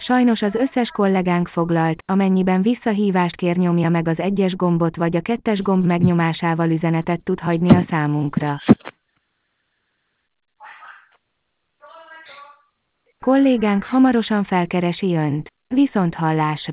Sajnos az összes kollégánk foglalt, amennyiben visszahívást kér, nyomja meg az 1-es gombot vagy a 2-es gomb megnyomásával üzenetet tud hagyni a számunkra. Kollégánk hamarosan felkeresi Önt. Viszonthallásra!